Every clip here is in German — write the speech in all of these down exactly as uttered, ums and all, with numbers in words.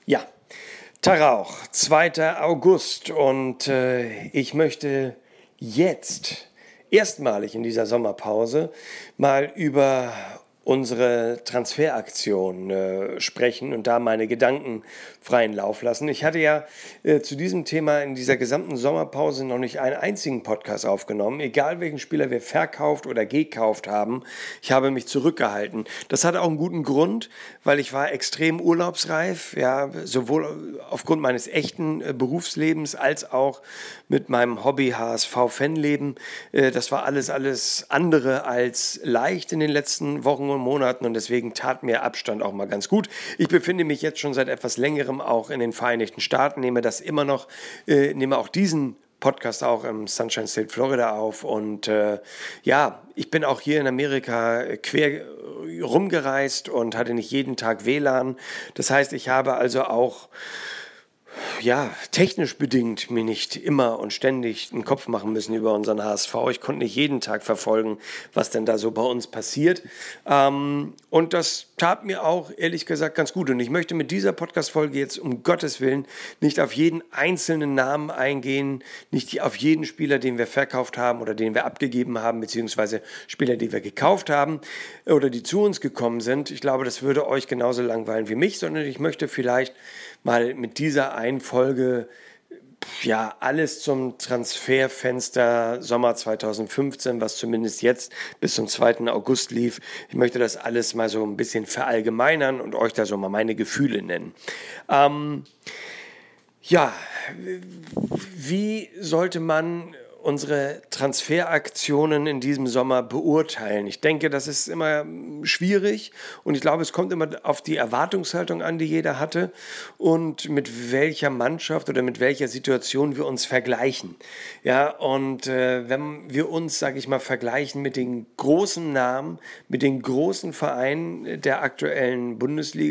Ja, Tarauch, zweiter August und äh, ich möchte jetzt erstmalig in dieser Sommerpause mal über unsere Transferaktion äh, sprechen und da meine Gedanken freien Lauf lassen. Ich hatte ja äh, zu diesem Thema in dieser gesamten Sommerpause noch nicht einen einzigen Podcast aufgenommen, egal welchen Spieler wir verkauft oder gekauft haben. Ich habe mich zurückgehalten. Das hatte auch einen guten Grund, weil ich war extrem urlaubsreif, ja, sowohl aufgrund meines echten äh, Berufslebens als auch mit meinem Hobby-H S V-Fanleben. Äh, das war alles, alles andere als leicht in den letzten Wochen und Monaten und deswegen tat mir Abstand auch mal ganz gut. Ich befinde mich jetzt schon seit etwas längerem auch in den Vereinigten Staaten, nehme das immer noch, äh, nehme auch diesen Podcast auch im Sunshine State, Florida auf und äh, ja, ich bin auch hier in Amerika quer rumgereist und hatte nicht jeden Tag W L A N. Das heißt, ich habe also auch ja, technisch bedingt mir nicht immer und ständig einen Kopf machen müssen über unseren H S V. Ich konnte nicht jeden Tag verfolgen, was denn da so bei uns passiert. Ähm, und das tat mir auch, ehrlich gesagt, ganz gut. Und ich möchte mit dieser Podcast-Folge jetzt um Gottes Willen nicht auf jeden einzelnen Namen eingehen, nicht auf jeden Spieler, den wir verkauft haben oder den wir abgegeben haben, beziehungsweise Spieler, die wir gekauft haben oder die zu uns gekommen sind. Ich glaube, das würde euch genauso langweilen wie mich, sondern ich möchte vielleicht mal mit dieser einen Folge ja alles zum Transferfenster Sommer zwanzig fünfzehn, was zumindest jetzt bis zum zweiten August lief. Ich möchte das alles mal so ein bisschen verallgemeinern und euch da so mal meine Gefühle nennen. Ähm, ja, wie sollte man unsere Transferaktionen in diesem Sommer beurteilen? Ich denke, das ist immer schwierig und ich glaube, es kommt immer auf die Erwartungshaltung an, die jeder hatte und mit welcher Mannschaft oder mit welcher Situation wir uns vergleichen. Ja, und äh, wenn wir uns, sage ich mal, vergleichen mit den großen Namen, mit den großen Vereinen der aktuellen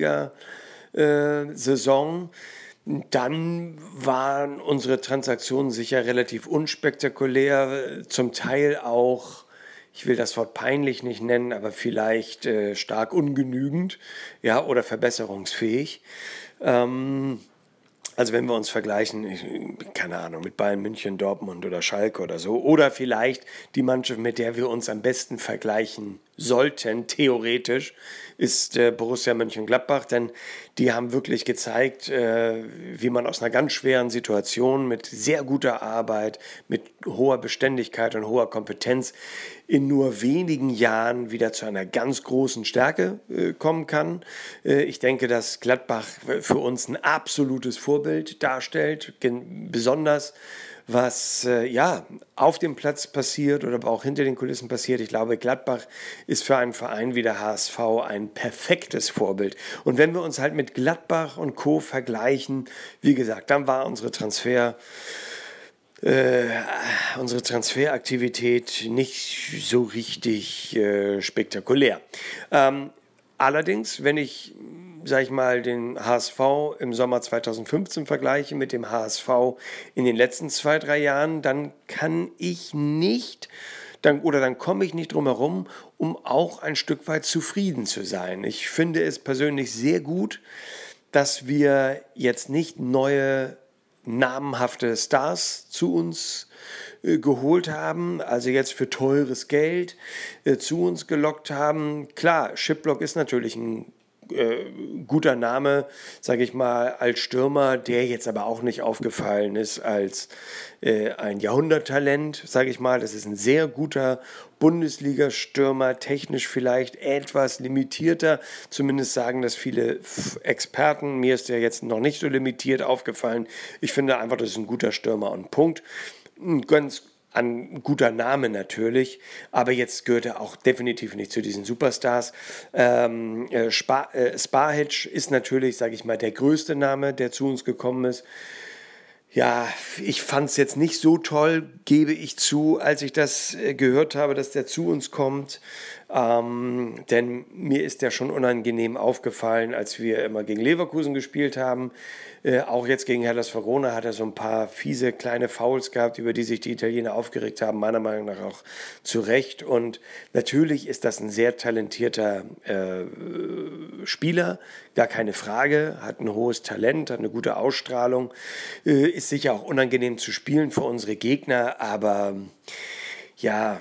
Bundesliga-Saison, dann waren unsere Transaktionen sicher relativ unspektakulär, zum Teil auch, ich will das Wort peinlich nicht nennen, aber vielleicht äh, stark ungenügend, ja, oder verbesserungsfähig. Ähm, also wenn wir uns vergleichen, ich, keine Ahnung, mit Bayern München, Dortmund oder Schalke oder so, oder vielleicht die Mannschaft, mit der wir uns am besten vergleichen sollten, theoretisch, ist äh, Borussia Mönchengladbach, denn die haben wirklich gezeigt, äh, wie man aus einer ganz schweren Situation mit sehr guter Arbeit, mit hoher Beständigkeit und hoher Kompetenz in nur wenigen Jahren wieder zu einer ganz großen Stärke äh, kommen kann. Äh, ich denke, dass Gladbach für uns ein absolutes Vorbild darstellt, gen- besonders was äh, ja auf dem Platz passiert oder aber auch hinter den Kulissen passiert. Ich glaube, Gladbach ist für einen Verein wie der H S V ein perfektes Vorbild. Und wenn wir uns halt mit Gladbach und Co. vergleichen, wie gesagt, dann war unsere Transfer Äh, unsere Transferaktivität nicht so richtig äh, spektakulär. Ähm, allerdings, wenn ich, sag ich mal, den H S V im Sommer zwanzig fünfzehn vergleiche mit dem H S V in den letzten zwei, drei Jahren, dann kann ich nicht, dann, oder dann komme ich nicht drum herum, um auch ein Stück weit zufrieden zu sein. Ich finde es persönlich sehr gut, dass wir jetzt nicht neue namenhafte Stars zu uns äh, geholt haben, also jetzt für teures Geld äh, zu uns gelockt haben. Klar, Schiplock ist natürlich ein äh, guter Name, sage ich mal, als Stürmer, der jetzt aber auch nicht aufgefallen ist als äh, ein Jahrhunderttalent, sage ich mal. Das ist ein sehr guter Bundesliga-Stürmer, technisch vielleicht etwas limitierter, zumindest sagen das viele Experten. Mir ist der jetzt noch nicht so limitiert aufgefallen. Ich finde einfach, das ist ein guter Stürmer und Punkt. Ein ganz ein guter Name natürlich, aber jetzt gehört er auch definitiv nicht zu diesen Superstars. Ähm, äh, Spa, äh, Spahic ist natürlich, sage ich mal, der größte Name, der zu uns gekommen ist. Ja, ich fand es jetzt nicht so toll, gebe ich zu, als ich das äh, gehört habe, dass der zu uns kommt. Ähm, denn mir ist der schon unangenehm aufgefallen, als wir immer gegen Leverkusen gespielt haben. Äh, auch jetzt gegen Hellas Verona hat er so ein paar fiese kleine Fouls gehabt, über die sich die Italiener aufgeregt haben, meiner Meinung nach auch zu Recht. Und natürlich ist das ein sehr talentierter äh, Spieler, gar keine Frage, hat ein hohes Talent, hat eine gute Ausstrahlung, äh, ist sicher auch unangenehm zu spielen für unsere Gegner, aber ja,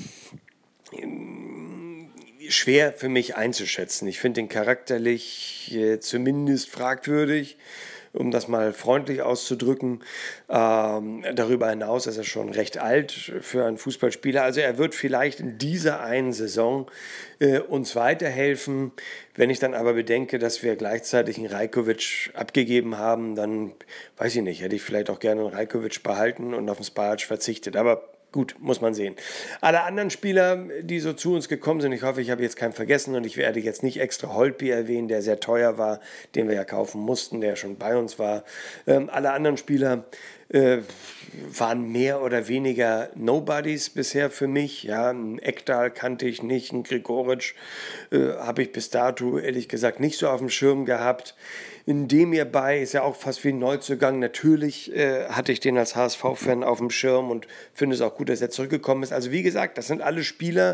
schwer für mich einzuschätzen. Ich finde ihn charakterlich äh, zumindest fragwürdig, um das mal freundlich auszudrücken. Ähm, darüber hinaus ist er schon recht alt für einen Fußballspieler. Also er wird vielleicht in dieser einen Saison äh, uns weiterhelfen. Wenn ich dann aber bedenke, dass wir gleichzeitig einen Rajkovic abgegeben haben, dann weiß ich nicht, hätte ich vielleicht auch gerne einen Rajkovic behalten und auf den Spajic verzichtet. Aber gut, muss man sehen. Alle anderen Spieler, die so zu uns gekommen sind, ich hoffe, ich habe jetzt keinen vergessen und ich werde jetzt nicht extra Holtby erwähnen, der sehr teuer war, den wir ja kaufen mussten, der schon bei uns war. Ähm, alle anderen Spieler äh, waren mehr oder weniger Nobodies bisher für mich. Ja, einen Ekdal kannte ich nicht, einen Gregoritsch äh, habe ich bis dato ehrlich gesagt nicht so auf dem Schirm gehabt. In dem ihr bei ist ja auch fast wie ein Neuzugang. Natürlich äh, hatte ich den als H S V-Fan auf dem Schirm und finde es auch gut, dass er zurückgekommen ist. Also wie gesagt, das sind alle Spieler,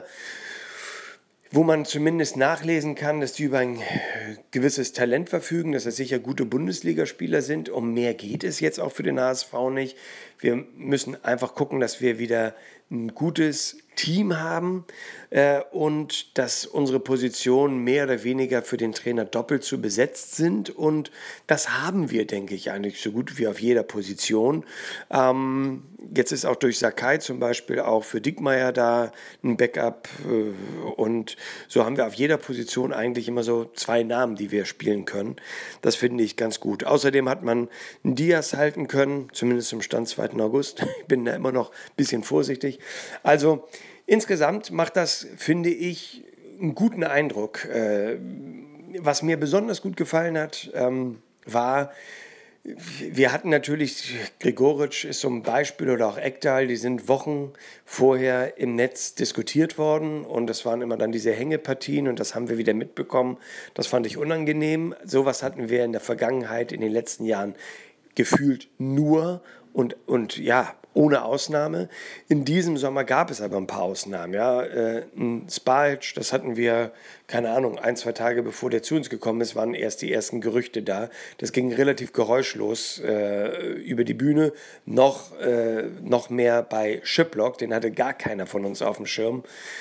wo man zumindest nachlesen kann, dass die über ein gewisses Talent verfügen, dass das sicher gute Bundesligaspieler sind. Um mehr geht es jetzt auch für den H S V nicht. Wir müssen einfach gucken, dass wir wieder ein gutes Team haben äh, und dass unsere Positionen mehr oder weniger für den Trainer doppelt so besetzt sind. Und das haben wir, denke ich, eigentlich so gut wie auf jeder Position. Ähm, jetzt ist auch durch Sakai zum Beispiel auch für Dickmeyer da ein Backup. Äh, und so haben wir auf jeder Position eigentlich immer so zwei Namen, die wir spielen können. Das finde ich ganz gut. Außerdem hat man einen Diaz halten können, zumindest zum Stand zweiten August. Ich bin da immer noch ein bisschen vorsichtig. Also insgesamt macht das, finde ich, einen guten Eindruck. Äh, was mir besonders gut gefallen hat, ähm, war, wir hatten natürlich, Gregoritsch ist so ein Beispiel oder auch Ekdal, die sind Wochen vorher im Netz diskutiert worden und das waren immer dann diese Hängepartien und das haben wir wieder mitbekommen. Das fand ich unangenehm. Sowas hatten wir in der Vergangenheit, in den letzten Jahren gefühlt nur und, und ja, ohne Ausnahme. In diesem Sommer gab es aber ein paar Ausnahmen. Ja. Äh, ein Spajic, das hatten wir, keine Ahnung, ein, zwei Tage bevor der zu uns gekommen ist, waren erst die ersten Gerüchte da. Das ging relativ geräuschlos äh, über die Bühne. Noch, äh, noch mehr bei Schiplock, den hatte gar keiner von uns auf dem Schirm.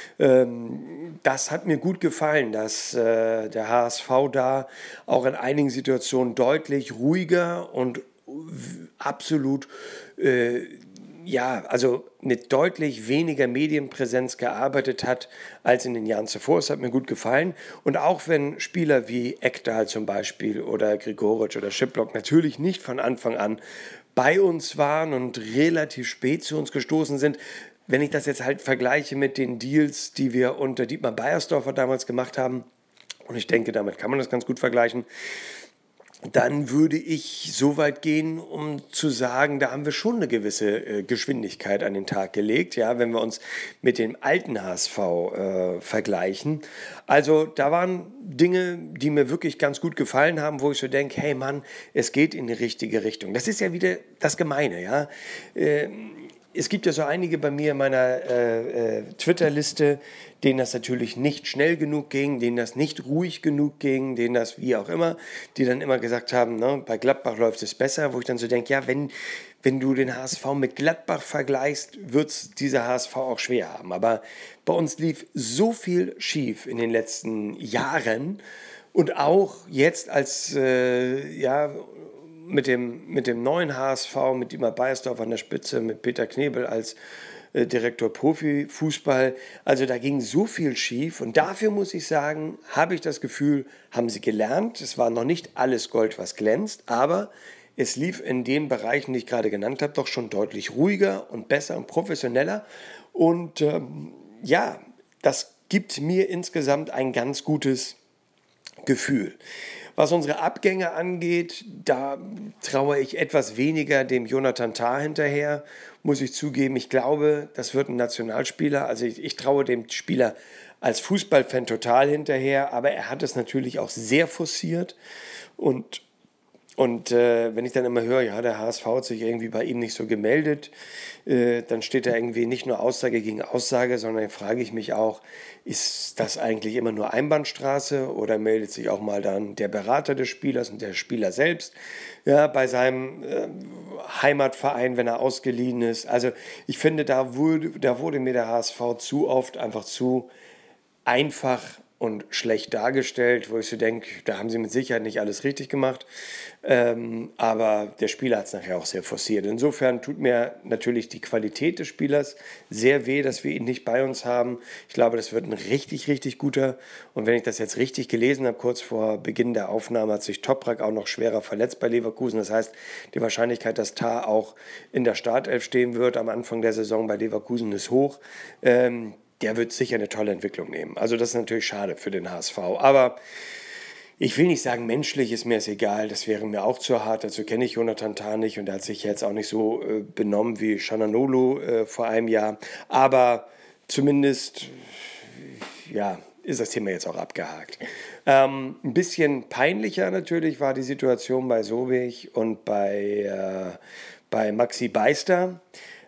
Ähm, das hat mir gut gefallen, dass äh, der H S V da auch in einigen Situationen deutlich ruhiger und absolut äh, ja, also mit deutlich weniger Medienpräsenz gearbeitet hat als in den Jahren zuvor. Es hat mir gut gefallen. Und auch wenn Spieler wie Ekdal zum Beispiel oder Gregoritsch oder Schiplock natürlich nicht von Anfang an bei uns waren und relativ spät zu uns gestoßen sind, wenn ich das jetzt halt vergleiche mit den Deals, die wir unter Dietmar Beiersdorfer damals gemacht haben, und ich denke, damit kann man das ganz gut vergleichen, dann würde ich so weit gehen, um zu sagen, da haben wir schon eine gewisse äh, Geschwindigkeit an den Tag gelegt, ja, wenn wir uns mit dem alten H S V äh, vergleichen. Also da waren Dinge, die mir wirklich ganz gut gefallen haben, wo ich so denke, hey Mann, es geht in die richtige Richtung. Das ist ja wieder das Gemeine, ja. Äh, Es gibt ja so einige bei mir in meiner äh, äh, Twitter-Liste, denen das natürlich nicht schnell genug ging, denen das nicht ruhig genug ging, denen das wie auch immer, die dann immer gesagt haben, ne, bei Gladbach läuft es besser, wo ich dann so denke, ja, wenn, wenn du den H S V mit Gladbach vergleichst, wird es dieser H S V auch schwer haben. Aber bei uns lief so viel schief in den letzten Jahren und auch jetzt als, äh, ja, mit dem, mit dem neuen H S V, mit Dietmar Beiersdorf an der Spitze, mit Peter Knebel als äh, Direktor Profifußball. Also da ging so viel schief und dafür muss ich sagen, habe ich das Gefühl, haben sie gelernt. Es war noch nicht alles Gold, was glänzt, aber es lief in den Bereichen, die ich gerade genannt habe, doch schon deutlich ruhiger und besser und professioneller. Und ähm, ja, das gibt mir insgesamt ein ganz gutes Gefühl. Was unsere Abgänge angeht, da traue ich etwas weniger dem Jonathan Tah hinterher, muss ich zugeben. Ich glaube, das wird ein Nationalspieler. Also ich, ich traue dem Spieler als Fußballfan total hinterher, aber er hat es natürlich auch sehr forciert und Und äh, wenn ich dann immer höre, ja, der H S V hat sich irgendwie bei ihm nicht so gemeldet, äh, dann steht da irgendwie nicht nur Aussage gegen Aussage, sondern dann frage ich mich auch, ist das eigentlich immer nur Einbahnstraße oder meldet sich auch mal dann der Berater des Spielers und der Spieler selbst, ja, bei seinem äh, Heimatverein, wenn er ausgeliehen ist? Also ich finde, da wurde, da wurde mir der H S V zu oft einfach zu einfach und schlecht dargestellt, wo ich so denke, da haben sie mit Sicherheit nicht alles richtig gemacht. Ähm, aber der Spieler hat es nachher auch sehr forciert. Insofern tut mir natürlich die Qualität des Spielers sehr weh, dass wir ihn nicht bei uns haben. Ich glaube, das wird ein richtig, richtig guter. Und wenn ich das jetzt richtig gelesen habe, kurz vor Beginn der Aufnahme hat sich Toprak auch noch schwerer verletzt bei Leverkusen. Das heißt, die Wahrscheinlichkeit, dass Tah auch in der Startelf stehen wird am Anfang der Saison bei Leverkusen ist hoch. Ähm, der wird sicher eine tolle Entwicklung nehmen. Also das ist natürlich schade für den H S V. Aber ich will nicht sagen, menschlich ist mir es egal, das wäre mir auch zu hart. Dazu kenne ich Jonathan Tah nicht und er hat sich jetzt auch nicht so äh, benommen wie Çalhanoğlu äh, vor einem Jahr. Aber zumindest, ja, ist das Thema jetzt auch abgehakt. Ähm, ein bisschen peinlicher natürlich war die Situation bei Sobiech und bei, äh, bei Maxi Beister.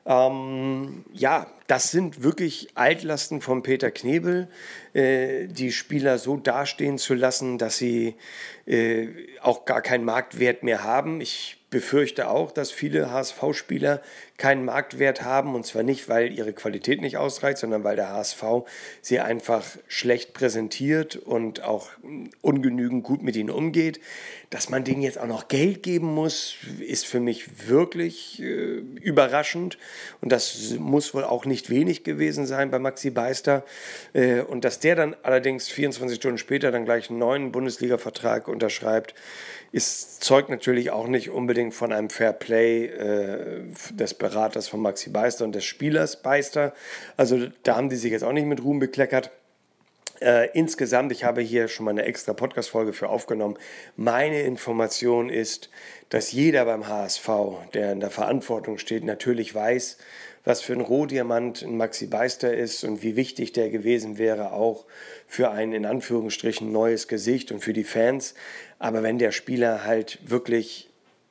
Ähm, ja, das sind wirklich Altlasten von Peter Knebel, äh, die Spieler so dastehen zu lassen, dass sie äh, auch gar keinen Marktwert mehr haben. Ich befürchte auch, dass viele H S V-Spieler keinen Marktwert haben, und zwar nicht, weil ihre Qualität nicht ausreicht, sondern weil der H S V sie einfach schlecht präsentiert und auch ungenügend gut mit ihnen umgeht. Dass man denen jetzt auch noch Geld geben muss, ist für mich wirklich äh, überraschend, und das muss wohl auch nicht wenig gewesen sein bei Maxi Beister. Äh, und dass der dann allerdings vierundzwanzig Stunden später dann gleich einen neuen Bundesliga-Vertrag unterschreibt, ist, zeugt natürlich auch nicht unbedingt von einem Fairplay äh, des Beraters von Maxi Beister und des Spielers Beister. Also da haben die sich jetzt auch nicht mit Ruhm bekleckert. Äh, insgesamt, ich habe hier schon mal eine extra Podcast-Folge für aufgenommen. Meine Information ist, dass jeder beim H S V, der in der Verantwortung steht, natürlich weiß, was für ein Rohdiamant ein Maxi Beister ist und wie wichtig der gewesen wäre, auch für ein in Anführungsstrichen neues Gesicht und für die Fans. Aber wenn der Spieler halt wirklich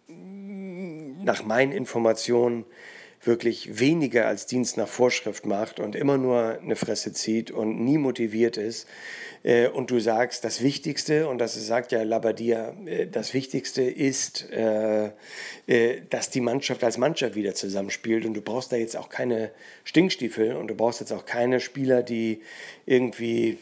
nach meinen Informationen wirklich weniger als Dienst nach Vorschrift macht und immer nur eine Fresse zieht und nie motiviert ist, äh, und du sagst, das Wichtigste, und das sagt ja Labbadia, äh, das Wichtigste ist, äh, äh, dass die Mannschaft als Mannschaft wieder zusammenspielt, und du brauchst da jetzt auch keine Stinkstiefel und du brauchst jetzt auch keine Spieler, die irgendwie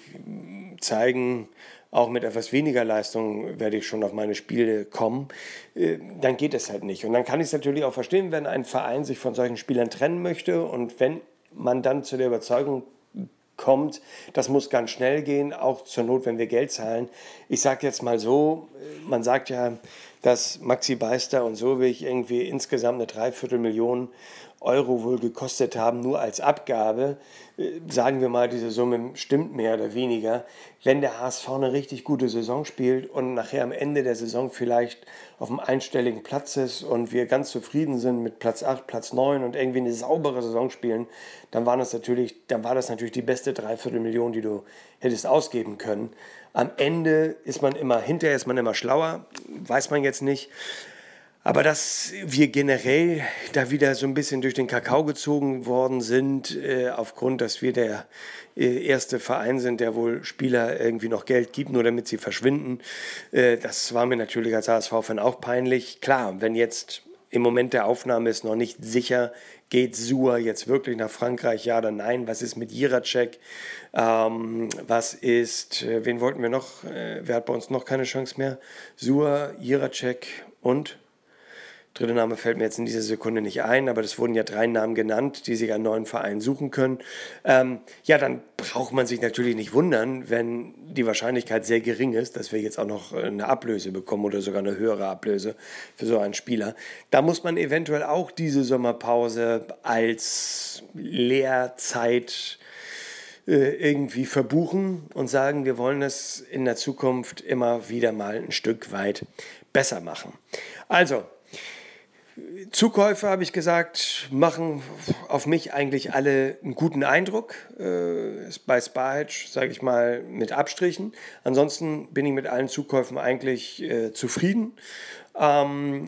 zeigen, auch mit etwas weniger Leistung werde ich schon auf meine Spiele kommen, dann geht es halt nicht. Und dann kann ich es natürlich auch verstehen, wenn ein Verein sich von solchen Spielern trennen möchte, und wenn man dann zu der Überzeugung kommt, das muss ganz schnell gehen, auch zur Not, wenn wir Geld zahlen. Ich sage jetzt mal so, man sagt ja, dass Maxi Beister und Sobiech irgendwie insgesamt eine Dreiviertelmillion Euro wohl gekostet haben, nur als Abgabe. Sagen wir mal, diese Summe stimmt mehr oder weniger. Wenn der H S V eine richtig gute Saison spielt und nachher am Ende der Saison vielleicht auf einem einstelligen Platz ist und wir ganz zufrieden sind mit Platz acht, Platz neun und irgendwie eine saubere Saison spielen, dann war das natürlich, dann war das natürlich die beste Dreiviertelmillion, die du hättest ausgeben können. Am Ende ist man immer, hinterher ist man immer schlauer, weiß man jetzt nicht. Aber dass wir generell da wieder so ein bisschen durch den Kakao gezogen worden sind, äh, aufgrund, dass wir der äh, erste Verein sind, der wohl Spieler irgendwie noch Geld gibt, nur damit sie verschwinden, äh, das war mir natürlich als H S V-Fan auch peinlich. Klar, wenn jetzt im Moment der Aufnahme ist noch nicht sicher, geht Suhr jetzt wirklich nach Frankreich, ja oder nein? Was ist mit Jiracek? Ähm, was ist, äh, wen wollten wir noch? Äh, wer hat bei uns noch keine Chance mehr? Suhr, Jiracek und... Dritter Name fällt mir jetzt in dieser Sekunde nicht ein, aber das wurden ja drei Namen genannt, die sich einen neuen Verein suchen können. Ähm, ja, dann braucht man sich natürlich nicht wundern, wenn die Wahrscheinlichkeit sehr gering ist, dass wir jetzt auch noch eine Ablöse bekommen oder sogar eine höhere Ablöse für so einen Spieler. Da muss man eventuell auch diese Sommerpause als Lehrzeit irgendwie verbuchen und sagen, wir wollen es in der Zukunft immer wieder mal ein Stück weit besser machen. Also, Zukäufe, habe ich gesagt, machen auf mich eigentlich alle einen guten Eindruck. Äh, bei Spahic, sage ich mal, mit Abstrichen. Ansonsten bin ich mit allen Zukäufen eigentlich äh, zufrieden. Ähm,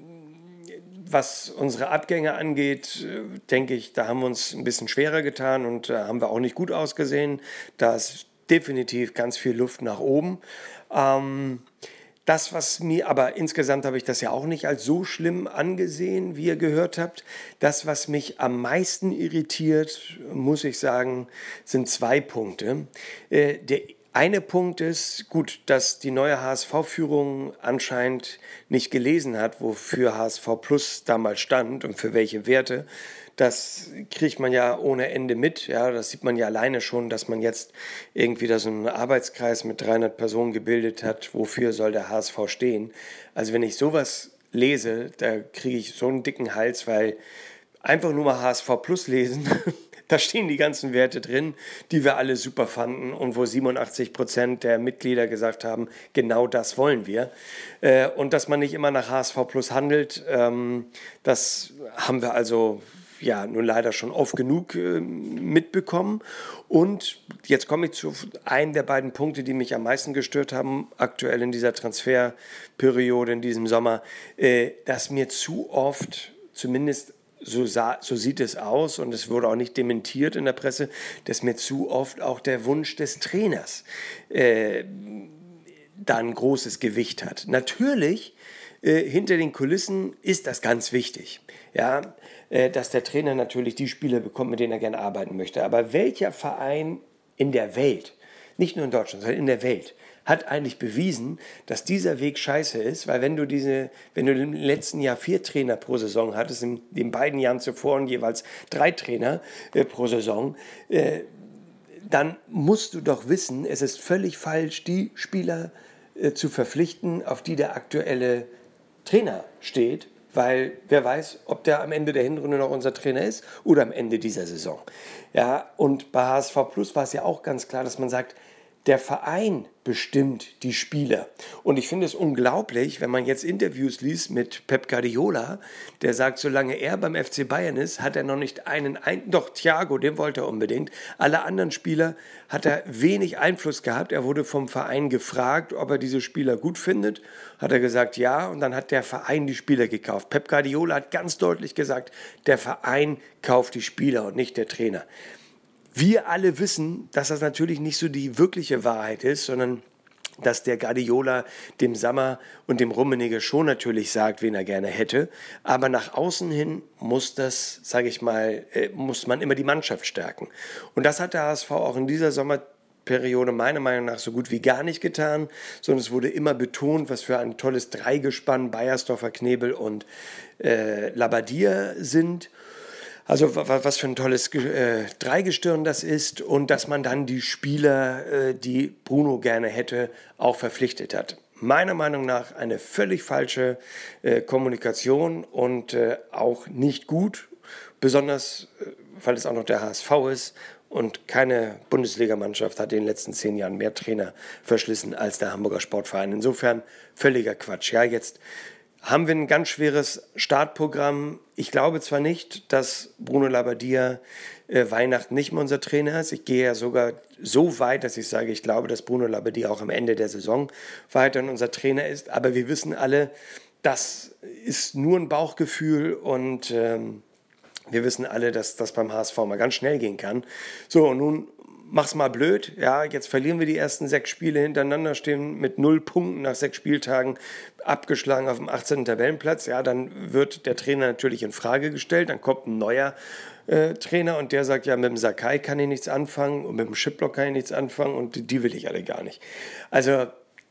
was unsere Abgänge angeht, äh, denke ich, da haben wir uns ein bisschen schwerer getan und da äh, haben wir auch nicht gut ausgesehen. Da ist definitiv ganz viel Luft nach oben. Ähm, Das, was mir, aber insgesamt habe ich das ja auch nicht als so schlimm angesehen, wie ihr gehört habt. Das, was mich am meisten irritiert, muss ich sagen, sind zwei Punkte. Äh, der eine Punkt ist, gut, dass die neue H S V-Führung anscheinend nicht gelesen hat, wofür H S V Plus damals stand und für welche Werte. Das kriegt man ja ohne Ende mit. Ja, das sieht man ja alleine schon, dass man jetzt irgendwie da so einen Arbeitskreis mit dreihundert Personen gebildet hat. Wofür soll der H S V stehen? Also wenn ich sowas lese, da kriege ich so einen dicken Hals, weil einfach nur mal H S V Plus lesen, da stehen die ganzen Werte drin, die wir alle super fanden und wo siebenundachtzig Prozent der Mitglieder gesagt haben, genau das wollen wir. Äh, und dass man nicht immer nach H S V Plus handelt, ähm, das haben wir also ja nun leider schon oft genug äh, mitbekommen. Und jetzt komme ich zu einem der beiden Punkte, die mich am meisten gestört haben, aktuell in dieser Transferperiode, in diesem Sommer, äh, dass mir zu oft, zumindest so, sah, so sieht es aus und es wurde auch nicht dementiert in der Presse, dass mir zu oft auch der Wunsch des Trainers äh, da ein großes Gewicht hat. Natürlich, äh, hinter den Kulissen ist das ganz wichtig, ja, äh, dass der Trainer natürlich die Spieler bekommt, mit denen er gerne arbeiten möchte. Aber welcher Verein in der Welt, nicht nur in Deutschland, sondern in der Welt, hat eigentlich bewiesen, dass dieser Weg scheiße ist, weil wenn du diese, wenn du im letzten Jahr vier Trainer pro Saison hattest, in den beiden Jahren zuvor und jeweils drei Trainer äh, pro Saison, äh, dann musst du doch wissen, es ist völlig falsch, die Spieler äh, zu verpflichten, auf die der aktuelle Trainer steht, weil wer weiß, ob der am Ende der Hinrunde noch unser Trainer ist oder am Ende dieser Saison. Ja, und bei H S V Plus war es ja auch ganz klar, dass man sagt, der Verein bestimmt die Spieler. Und ich finde es unglaublich, wenn man jetzt Interviews liest mit Pep Guardiola, der sagt, solange er beim F C Bayern ist, hat er noch nicht einen, ein, doch Thiago, den wollte er unbedingt. Alle anderen Spieler hat er wenig Einfluss gehabt. Er wurde vom Verein gefragt, ob er diese Spieler gut findet. Hat er gesagt, ja, und dann hat der Verein die Spieler gekauft. Pep Guardiola hat ganz deutlich gesagt, der Verein kauft die Spieler und nicht der Trainer. Wir alle wissen, dass das natürlich nicht so die wirkliche Wahrheit ist, sondern dass der Guardiola dem Sammer und dem Rummenigge schon natürlich sagt, wen er gerne hätte. Aber nach außen hin muss das, sage ich mal, muss man immer die Mannschaft stärken. Und das hat der H S V auch in dieser Sommerperiode meiner Meinung nach so gut wie gar nicht getan, sondern es wurde immer betont, was für ein tolles Dreigespann Beiersdorfer, Knebel und äh, Labbadia sind. Also was für ein tolles äh, Dreigestirn das ist und dass man dann die Spieler, äh, die Bruno gerne hätte, auch verpflichtet hat. Meiner Meinung nach eine völlig falsche äh, Kommunikation und äh, auch nicht gut, besonders äh, weil es auch noch der H S V ist und keine Bundesligamannschaft hat in den letzten zehn Jahren mehr Trainer verschlissen als der Hamburger Sportverein. Insofern völliger Quatsch. Ja, jetzt haben wir ein ganz schweres Startprogramm. Ich glaube zwar nicht, dass Bruno Labbadia äh, Weihnachten nicht mehr unser Trainer ist. Ich gehe ja sogar so weit, dass ich sage, ich glaube, dass Bruno Labbadia auch am Ende der Saison weiterhin unser Trainer ist. Aber wir wissen alle, das ist nur ein Bauchgefühl und ähm, wir wissen alle, dass das beim H S V mal ganz schnell gehen kann. So, und nun mach's mal blöd, ja, jetzt verlieren wir die ersten sechs Spiele hintereinander, stehen mit null Punkten nach sechs Spieltagen abgeschlagen auf dem achtzehnten Tabellenplatz, ja, dann wird der Trainer natürlich in Frage gestellt, dann kommt ein neuer äh, Trainer und der sagt, ja, mit dem Sakai kann ich nichts anfangen und mit dem Schiplock kann ich nichts anfangen und die, die will ich alle gar nicht. Also,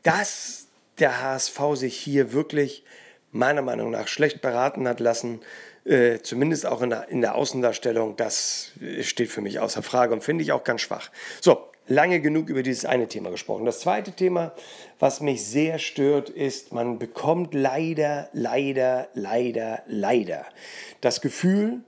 dass der H S V sich hier wirklich meiner Meinung nach schlecht beraten hat lassen, Äh, zumindest auch in der, in der Außendarstellung, das steht für mich außer Frage und finde ich auch ganz schwach. So, lange genug über dieses eine Thema gesprochen. Das zweite Thema, was mich sehr stört, ist, man bekommt leider, leider, leider, leider das Gefühl,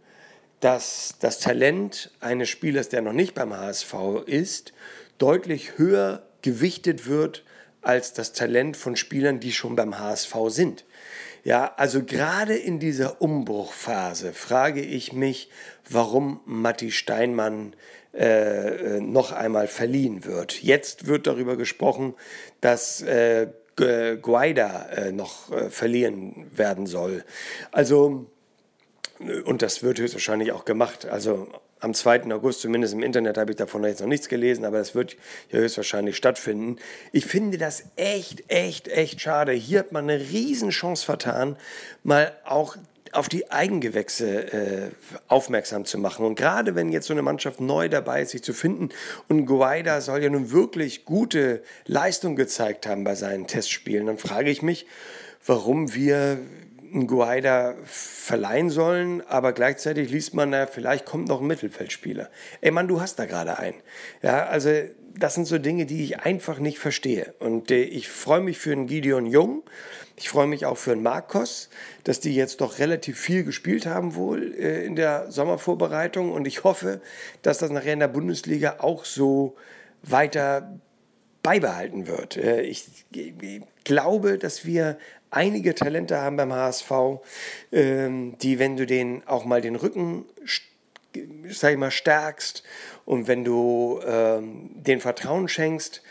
dass das Talent eines Spielers, der noch nicht beim H S V ist, deutlich höher gewichtet wird als das Talent von Spielern, die schon beim H S V sind. Ja, also gerade in dieser Umbruchphase frage ich mich, warum Matti Steinmann äh, äh, noch einmal verliehen wird. Jetzt wird darüber gesprochen, dass äh, Gu- Guaida äh, noch äh, verliehen werden soll. Also, äh, und das wird höchstwahrscheinlich auch gemacht. Also am zweiten August, zumindest im Internet, habe ich davon jetzt noch nichts gelesen, aber das wird ja höchstwahrscheinlich stattfinden. Ich finde das echt, echt, echt schade. Hier hat man eine Riesenchance vertan, mal auch auf die Eigengewächse äh, aufmerksam zu machen. Und gerade wenn jetzt so eine Mannschaft neu dabei ist, sich zu finden, und Guaida soll ja nun wirklich gute Leistung gezeigt haben bei seinen Testspielen, dann frage ich mich, warum wir einen Guaida verleihen sollen, aber gleichzeitig liest man, na, vielleicht kommt noch ein Mittelfeldspieler. Ey Mann, du hast da gerade einen. Ja, also das sind so Dinge, die ich einfach nicht verstehe. Und äh, ich freue mich für einen Gideon Jung, ich freue mich auch für einen Marcos, dass die jetzt doch relativ viel gespielt haben wohl äh, in der Sommervorbereitung, und ich hoffe, dass das nachher in der Bundesliga auch so weiter beibehalten wird. Äh, Ich glaube, dass wir einige Talente haben beim H S V, ähm, die, wenn du denen auch mal den Rücken, sag ich mal, stärkst, und wenn du ähm, den Vertrauen schenkst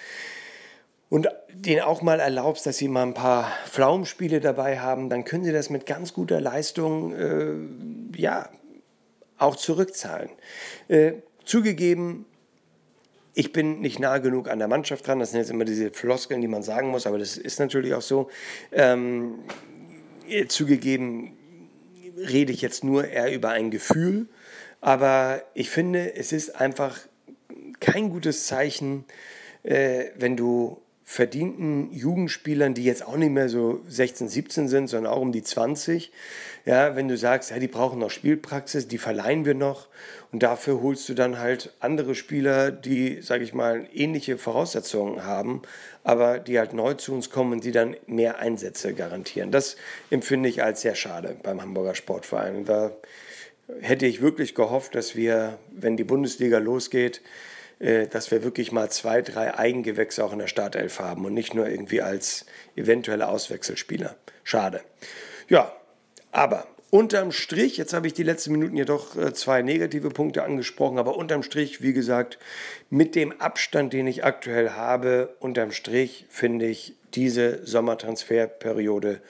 und denen auch mal erlaubst, dass sie mal ein paar Pflaumenspiele dabei haben, dann können sie das mit ganz guter Leistung äh, ja, auch zurückzahlen. Äh, zugegeben, ich bin nicht nah genug an der Mannschaft dran. Das sind jetzt immer diese Floskeln, die man sagen muss, aber das ist natürlich auch so. Ähm, zugegeben rede ich jetzt nur eher über ein Gefühl, aber ich finde, es ist einfach kein gutes Zeichen, äh, wenn du verdienten Jugendspielern, die jetzt auch nicht mehr so sechzehn, siebzehn sind, sondern auch um die zwanzig, ja, wenn du sagst, ja, die brauchen noch Spielpraxis, die verleihen wir noch, und dafür holst du dann halt andere Spieler, die, sage ich mal, ähnliche Voraussetzungen haben, aber die halt neu zu uns kommen und die dann mehr Einsätze garantieren. Das empfinde ich als sehr schade beim Hamburger Sportverein. Und da hätte ich wirklich gehofft, dass wir, wenn die Bundesliga losgeht, äh, dass wir wirklich mal zwei, drei Eigengewächse auch in der Startelf haben und nicht nur irgendwie als eventuelle Auswechselspieler. Schade. Ja, aber unterm Strich, jetzt habe ich die letzten Minuten jedoch äh, zwei negative Punkte angesprochen, aber unterm Strich, wie gesagt, mit dem Abstand, den ich aktuell habe, unterm Strich finde ich diese Sommertransferperiode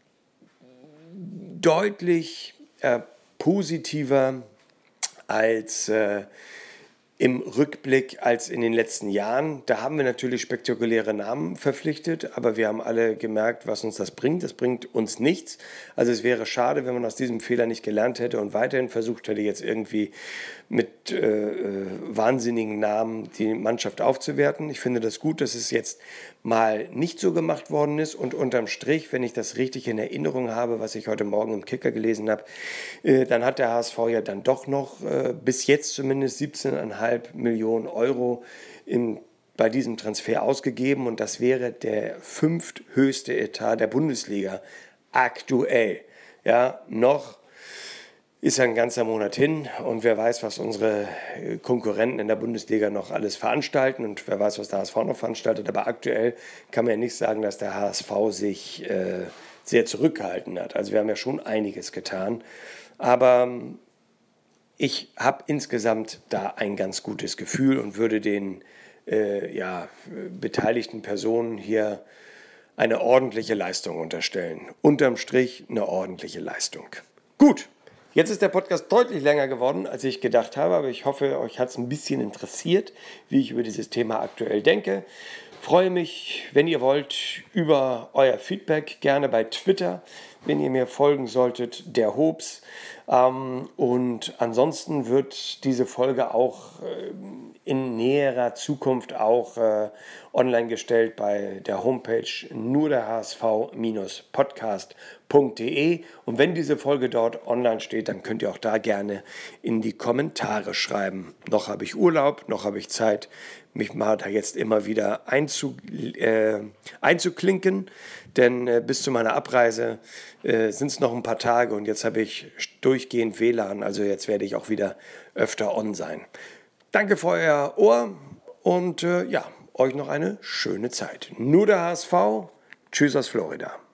deutlich äh, positiver als äh, im Rückblick als in den letzten Jahren. Da haben wir natürlich spektakuläre Namen verpflichtet, aber wir haben alle gemerkt, was uns das bringt. Das bringt uns nichts. Also es wäre schade, wenn man aus diesem Fehler nicht gelernt hätte und weiterhin versucht hätte, jetzt irgendwie mit äh, wahnsinnigen Namen die Mannschaft aufzuwerten. Ich finde das gut, dass es jetzt mal nicht so gemacht worden ist, und unterm Strich, wenn ich das richtig in Erinnerung habe, was ich heute Morgen im Kicker gelesen habe, äh, dann hat der H S V ja dann doch noch äh, bis jetzt zumindest siebzehn Komma fünf Millionen Euro im, bei diesem Transfer ausgegeben, und das wäre der fünfthöchste Etat der Bundesliga aktuell. Ja, noch ist ein ganzer Monat hin, und wer weiß, was unsere Konkurrenten in der Bundesliga noch alles veranstalten, und wer weiß, was der H S V noch veranstaltet. Aber aktuell kann man ja nicht sagen, dass der H S V sich äh, sehr zurückgehalten hat. Also wir haben ja schon einiges getan. Aber ich habe insgesamt da ein ganz gutes Gefühl und würde den äh, ja, beteiligten Personen hier eine ordentliche Leistung unterstellen. Unterm Strich eine ordentliche Leistung. Gut. Jetzt ist der Podcast deutlich länger geworden, als ich gedacht habe, aber ich hoffe, euch hat es ein bisschen interessiert, wie ich über dieses Thema aktuell denke. Freue mich, wenn ihr wollt, über euer Feedback, gerne bei Twitter, wenn ihr mir folgen solltet, der Hobbs. Ähm, und ansonsten wird diese Folge auch äh, in näherer Zukunft auch äh, online gestellt bei der Homepage nur der H S V Podcast punkt de, und wenn diese Folge dort online steht, dann könnt ihr auch da gerne in die Kommentare schreiben. Noch habe ich Urlaub, noch habe ich Zeit, mich mal da jetzt immer wieder einzu, äh, einzuklinken, denn äh, bis zu meiner Abreise äh, sind es noch ein paar Tage, und jetzt habe ich durchgehend W L A N, also jetzt werde ich auch wieder öfter on sein. Danke für euer Ohr und äh, ja, euch noch eine schöne Zeit. Nur der H S V, tschüss aus Florida.